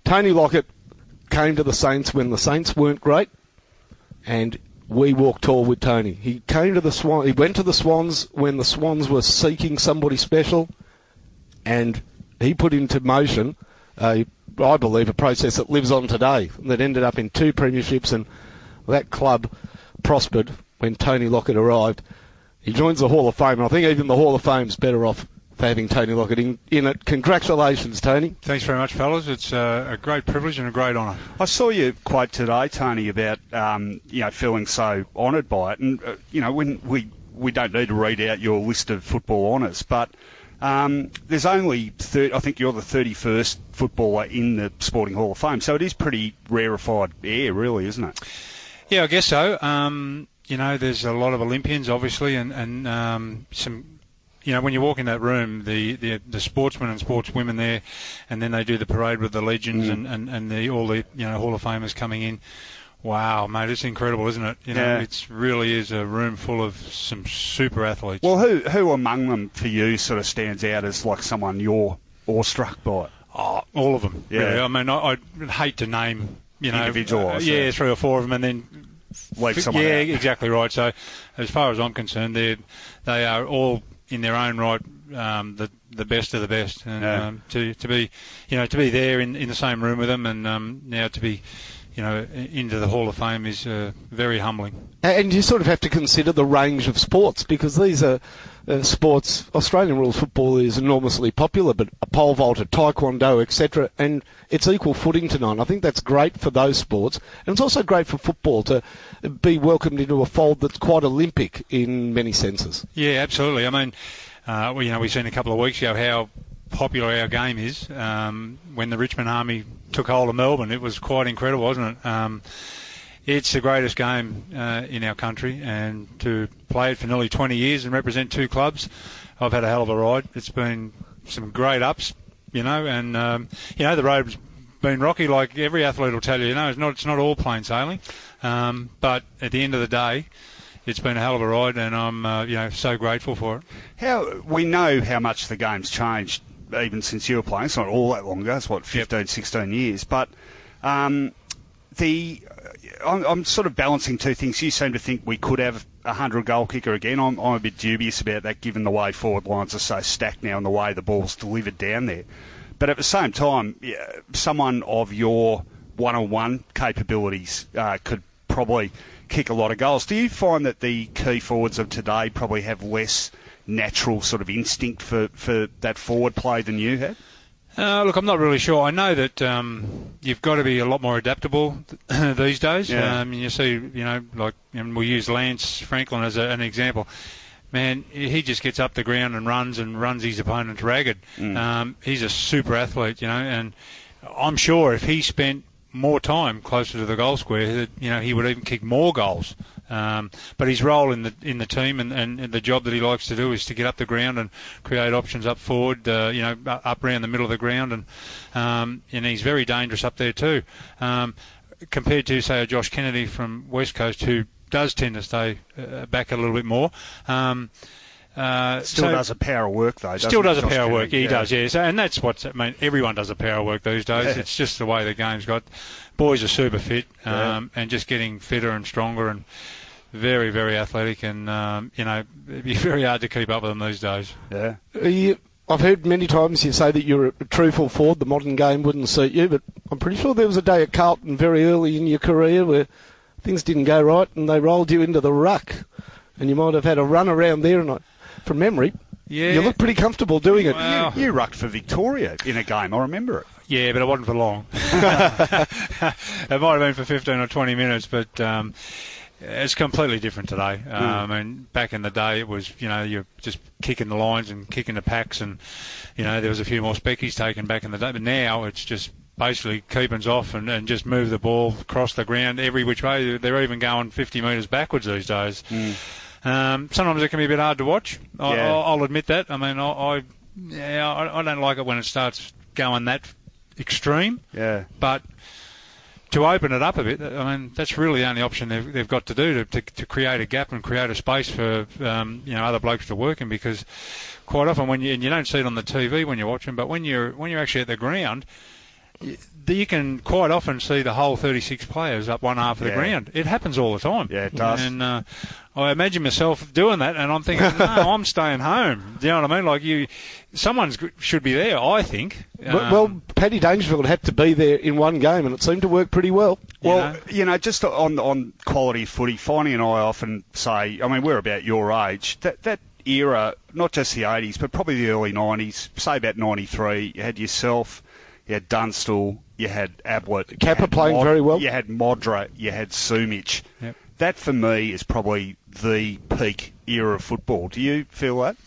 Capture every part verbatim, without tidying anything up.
Tony Lockett came to the Saints when the Saints weren't great, and we walked tall with Tony. He came to the Swans. He went to the Swans when the Swans were seeking somebody special, and he put into motion, uh, I believe, a process that lives on today, that ended up in two premierships, and that club prospered when Tony Lockett arrived. He joins the Hall of Fame, and I think even the Hall of Fame's better off for having Tony Lockett in, in it. Congratulations, Tony. Thanks very much, fellas. It's uh, a great privilege and a great honour. I saw your quote today, Tony, about um, you know feeling so honoured by it, and uh, you know when we we don't need to read out your list of football honours, but um, there's only thirty, I think you're the thirty-first footballer in the Sporting Hall of Fame, so it is pretty rarefied air, really, isn't it? Yeah, I guess so. Um, you know, there's a lot of Olympians, obviously, and and um, some. You know, when you walk in that room, the, the the sportsmen and sportswomen there, and then they do the parade with the legends mm. and, and, and the all the you know Hall of Famers coming in. Wow, mate, it's incredible, isn't it? You know, yeah. It really is a room full of some super athletes. Well, who who among them for you sort of stands out as like someone you're awestruck by? Oh, all of them. Yeah. Really. I mean, I, I'd hate to name you know individual. Uh, yeah, yeah, three or four of them, and then leave someone yeah, out. exactly right. So, as far as I'm concerned, they they are all in their own right, um, the the best of the best, and yeah. um, to to be, you know, to be there in, in the same room with them, and um, now to be, you know, into the Hall of Fame is uh, very humbling. And you sort of have to consider the range of sports, because these are uh, sports. Australian rules football is enormously popular, but a pole vaulter, taekwondo, et cetera, and it's equal footing tonight. I think that's great for those sports, and it's also great for football to be welcomed into a fold that's quite Olympic in many senses. Yeah, absolutely. I mean, uh, well, you know, we've seen a couple of weeks ago how popular our game is. Um, when the Richmond Army took hold of Melbourne, it was quite incredible, wasn't it? Um, it's the greatest game uh, in our country, and to play it for nearly twenty years and represent two clubs, I've had a hell of a ride. It's been some great ups, you know, and um, you know the road's been rocky, like every athlete will tell you. You know, it's not it's not all plain sailing, um, but at the end of the day, it's been a hell of a ride, and I'm uh, you know so grateful for it. How we know how much the game's changed even since you were playing. It's not all that long ago. It's what fifteen, yep. sixteen years, but um, the I'm, I'm sort of balancing two things. You seem to think we could have a hundred goal kicker again. I'm, I'm a bit dubious about that, given the way forward lines are so stacked now and the way the ball's delivered down there. But at the same time, yeah, someone of your one-on-one capabilities uh, could probably kick a lot of goals. Do you find that the key forwards of today probably have less natural sort of instinct for, for that forward play than you had? Uh, look, I'm not really sure. I know that um, you've got to be a lot more adaptable these days. Yeah. Um, you see, you know, like, and we use Lance Franklin as a, an example. Man, he just gets up the ground and runs and runs his opponents ragged. Mm. Um, he's a super athlete, you know, and I'm sure if he spent more time closer to the goal square, that, you know, he would even kick more goals. Um, but his role in the in the team and, and the job that he likes to do is to get up the ground and create options up forward, uh, you know, up around the middle of the ground, and um, and he's very dangerous up there too. Um, compared to, say, a Josh Kennedy from West Coast, who does tend to stay uh, back a little bit more. Um, uh, still so does a power of work, though. Still does a Josh power of Kennedy? work. He yeah. does, yeah. So, and that's what I mean. Everyone does a power of work these days. Yeah. It's just the way the game's got. Boys are super fit, um, yeah. and just getting fitter and stronger and very, very athletic. And um, you know, it'd be very hard to keep up with them these days. Yeah. You, I've heard many times you say that you're a true full forward. The modern game wouldn't suit you, but I'm pretty sure there was a day at Carlton very early in your career where things didn't go right and they rolled you into the ruck, and you might have had a run around there. And I, from memory, yeah, you look pretty comfortable doing it. Well, you, you rucked for Victoria in a game. I remember it. Yeah, but it wasn't for long. It might have been for fifteen or twenty minutes, but um, it's completely different today. Mm. Um, and back in the day, it was, you know, you're just kicking the lines and kicking the packs, and, you know, there was a few more speckies taken back in the day. But now it's just basically keepings off and, and just move the ball across the ground every which way. They're even going fifty metres backwards these days. Mm. Um, sometimes it can be a bit hard to watch. I, Yeah. I'll, I'll admit that. I mean, I, I yeah, I, I don't like it when it starts going that extreme. Yeah. But to open it up a bit, I mean, that's really the only option they've, they've got to do to, to, to create a gap and create a space for um, you know other blokes to work in. Because quite often when you and you don't see it on the T V when you're watching, but when you're when you're actually at the ground, you can quite often see the whole thirty-six players up one half of Yeah. the ground. It happens all the time. Yeah, it does. And uh, I imagine myself doing that, and I'm thinking, no, I'm staying home. Do you know what I mean? Like you, someone should be there, I think. Well, Um, well, Paddy Dangerfield had to be there in one game, and it seemed to work pretty well. Well, You know? you know, just on on quality footy, Finey and I often say, I mean, we're about your age. That that era, not just the eighties, but probably the early nineties, say about ninety-three, you had yourself, you had Dunstall, you had Ablett. Kappa you had playing very well. You had Modra, you had Sumich. Yep. That, for me, is probably the peak era of football. Do you feel that?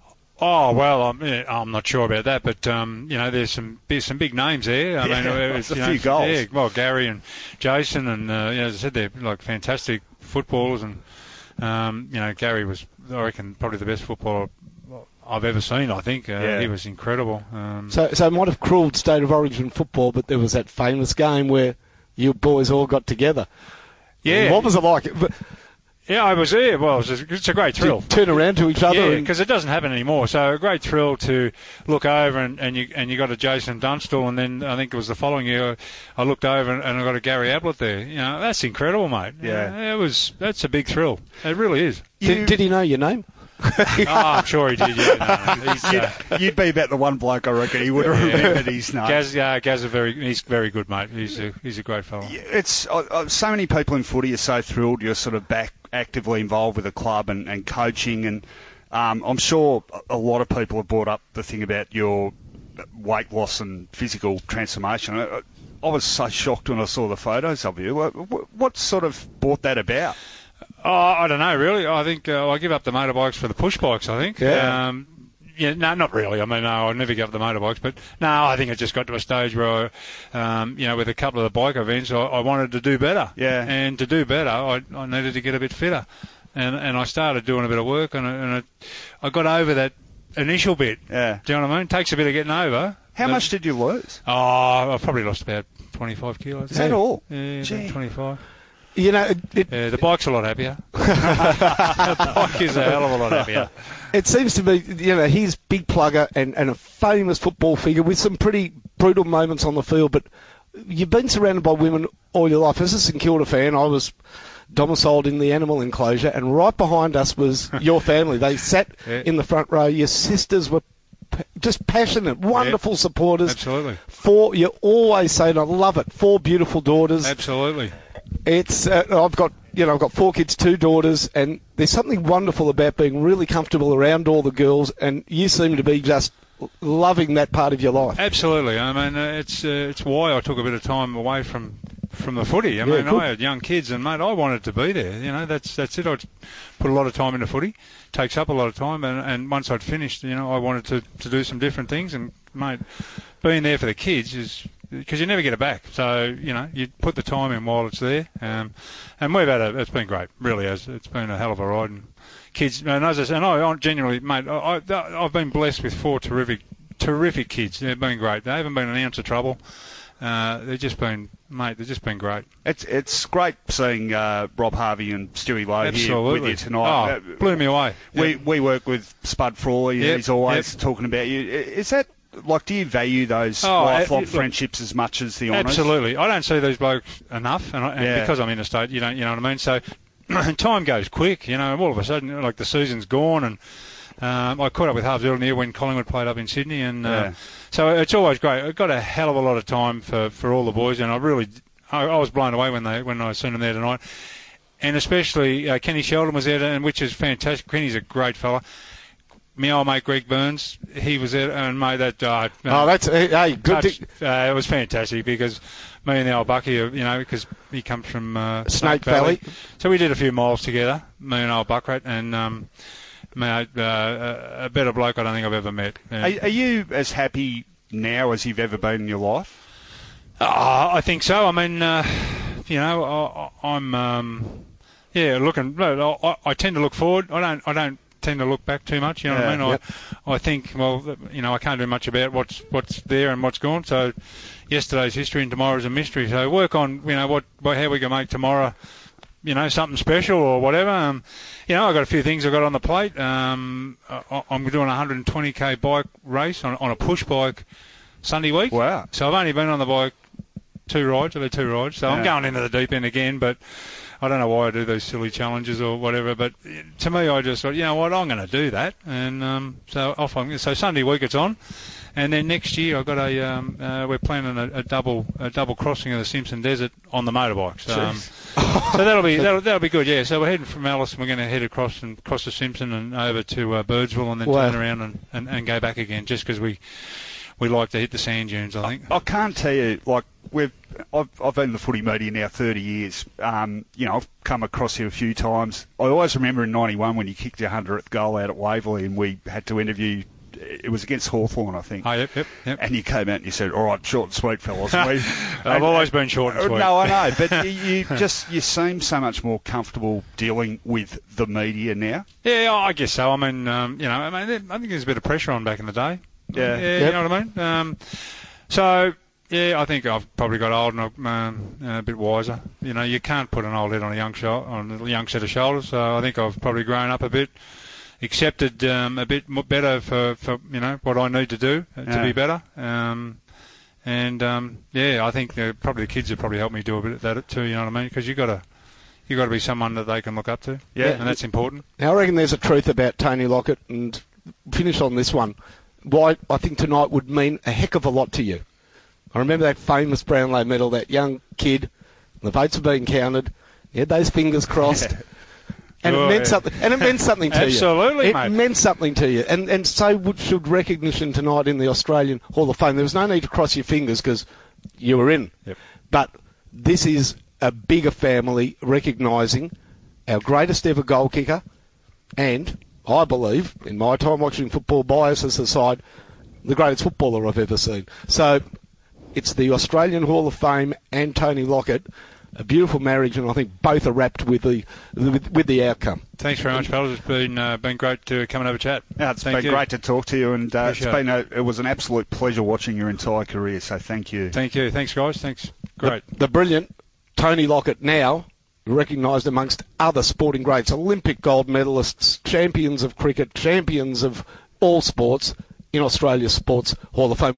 Oh well, I'm yeah, I'm not sure about that, but um, you know, there's some there's some big names there. I Yeah, mean, it was, a you few know, goals. Yeah, well, Gary and Jason, and uh, you know, as I said, they're like fantastic footballers, and um, you know, Gary was, I reckon, probably the best footballer I've ever seen. I think uh, Yeah. he was incredible. Um, So, so it might have cruelled State of Origin football, but there was that famous game where you boys all got together. yeah, What was it like? But yeah, I was there. Well, it's a, it's a great to thrill. turn around to each other. Yeah, and, because it doesn't happen anymore. So a great thrill to look over and, and you and you got a Jason Dunstall, and then I think it was the following year I looked over and, and I got a Gary Ablett there. You know, that's incredible, mate. Yeah. it was. That's a big thrill. It really is. did, You- did he know your name? Oh, I'm sure he did. Yeah, no, he's, uh, You'd, you'd be about the one bloke, I reckon. He would have Yeah. remembered his name. Gaz, uh, Gaz, a very, he's very good, mate. He's a, he's a great fellow. Yeah, It's uh, uh, so many people in footy are so thrilled you're sort of back actively involved with the club and, and coaching, and um, I'm sure a a lot of people have brought up the thing about your weight loss and physical transformation. I, I was so shocked when I saw the photos of you. What, what, what sort of brought that about? Oh, I don't know, really. I think uh, I give up the motorbikes for the push bikes, I think. Yeah. Um, yeah, no, not really. I mean, no, I'll never give up the motorbikes. But, no, I think it just got to a stage where, I, um, you know, with a couple of the bike events, I, I wanted to do better. Yeah. And to do better, I, I needed to get a bit fitter. And and I started doing a bit of work, and, I- and I, I got over that initial bit. Yeah. Do you know what I mean? It takes a bit of getting over. How But- much did you lose? Oh, I've probably lost about twenty-five kilos. Is that all? Yeah, Gee. about twenty-five. You know, it, it, Yeah, the bike's a lot happier. the bike is a hell of a lot happier. it seems to be, you know, he's big plugger and, and a famous football figure with some pretty brutal moments on the field, but you've been surrounded by women all your life. As a St Kilda fan, I was domiciled in the animal enclosure, and right behind us was your family. They sat Yeah. in the front row. Your sisters were p- just passionate, wonderful supporters. Absolutely. Four, you always say, and I love it, four beautiful daughters. Absolutely. It's uh, I've got you know I've got four kids, two daughters, and there's something wonderful about being really comfortable around all the girls, and you seem to be just loving that part of your life. Absolutely. I mean, uh, it's uh, it's why I took a bit of time away from from the footy. I Yeah, mean, good. I had young kids, and mate, I wanted to be there. You know, that's that's it. I put a lot of time into footy. Takes up a lot of time, and, and once I'd finished, you know, I wanted to, to do some different things, and mate, being there for the kids is because you never get it back. So you know, you put the time in while it's there, um, and we've had a. It's been great, really has. It's been a hell of a ride. And kids, and as I said, and I, I genuinely, mate, I, I, I've been blessed with four terrific, terrific kids. They've been great. They haven't been an ounce of trouble. Uh, they've just been, mate, they've just been great. It's it's great seeing uh, Rob Harvey and Stewie Lowe here Absolutely. with you tonight. Oh, blew me away. We Yep. we work with Spud Frawley. Yep, He's always yep. talking about you. Is that like? Do you value those Oh, lifelong uh, look, friendships as much as the honours? Absolutely. I don't see these blokes enough, and, I, and Yeah. because I'm in a state, you know, you know what I mean. So time goes quick, you know. All of a sudden, like the season's gone, and um, I caught up with Harves earlier in the year when Collingwood played up in Sydney, and uh, Yeah. so it's always great. I've got a hell of a lot of time for, for all the boys, and I really, I, I was blown away when they when I seen them there tonight, and especially uh, Kenny Sheldon was there, and which is fantastic. Kenny's a great fella. My old mate Greg Burns, he was there, and made that. Uh, Oh, that's hey, good. touch, To, uh, it was fantastic because me and the old Bucky, uh, you know, because he comes from uh, Snake Valley. So we did a few miles together, me and old Buckrat, and um, mate, uh, a, a better bloke I don't think I've ever met. Yeah. Are, are you as happy now as you've ever been in your life? Uh, I think so. I mean, uh, you know, I, I- I'm, um, yeah, looking. no, I, I tend to look forward. I don't. I don't tend to look back too much. You know what I Yeah, mean? yep. I, I think, well, you know, I can't do much about what's what's there and what's gone. So yesterday's history and tomorrow's a mystery. So work on, you know, what, what how we can make tomorrow, you know, something special or whatever. Um, you know, I've got a few things I've got on the plate. Um, I, I'm doing a one hundred twenty k bike race on, on a push bike Sunday week. Wow. So I've only been on the bike two rides. I've had two rides. So Yeah. I'm going into the deep end again, but I don't know why I do those silly challenges or whatever. But to me, I just thought, you know what, I'm going to do that. And um, so off I'm So Sunday week it's on. And then next year I've got a, um, uh, we're planning a, a double a double crossing of the Simpson Desert on the motorbike. So, um, so that'll be that'll, that'll be good. Yeah. So we're heading from Alice and we're going to head across and cross the Simpson and over to uh, Birdsville and then Wow. turn around and, and, and go back again just because we we like to hit the sand dunes. I think. I can't tell you, like, we've, I've, I've been in the footy media now thirty years. Um, you know, I've come across you a few times. I always remember in ninety-one when you kicked your hundredth goal out at Waverley and we had to interview, it was against Hawthorn, I think. Oh, yep, yep, yep. And you came out and you said, all right, short and sweet, fellas. We, I've and- always been short and sweet. No, I know, but you, you just, you seem so much more comfortable dealing with the media now. Yeah, I guess so. I mean, um, you know, I mean, I think there's a bit of pressure on back in the day. Yeah. Yeah, Yep. you know what I mean? Um, so, yeah, I think I've probably got old and I'm um, a bit wiser. You know, you can't put an old head on a young shou- on a young set of shoulders. So I think I've probably grown up a bit, accepted um, a bit mo- better for, for you know what I need to do uh, to Yeah. be better. Um, and um, yeah, I think uh, probably the kids have probably helped me do a bit of that too. You know what I mean? Because you got to you got to be someone that they can look up to. Yeah. and that's important. Now, I reckon there's a truth about Tony Lockett, and finish on this one. Why I think tonight would mean a heck of a lot to you. I remember that famous Brownlow medal, that young kid, the votes were being counted, he had those fingers crossed, and Oh, it meant yeah. something. And it meant something to Absolutely, you. It mate. meant something to you, and and so would, should recognition tonight in the Australian Hall of Fame. There was no need to cross your fingers because you were in. Yep. But this is a bigger family recognising our greatest ever goal kicker, and I believe, in my time watching football, biases aside, the greatest footballer I've ever seen. So it's the Australian Hall of Fame and Tony Lockett, a beautiful marriage, and I think both are wrapped with the with, with the outcome. Thanks very much, fellas. It's been uh, been great to come and have a chat. Yeah, it's Thank been you. great to talk to you, and uh, it's Appreciate been a, it was an absolute pleasure watching your entire career. So thank you. Thank you. Thanks, guys. Thanks. Great. The, the brilliant Tony Lockett, now recognised amongst other sporting greats, Olympic gold medalists, champions of cricket, champions of all sports in Australia's Sports Hall of Fame.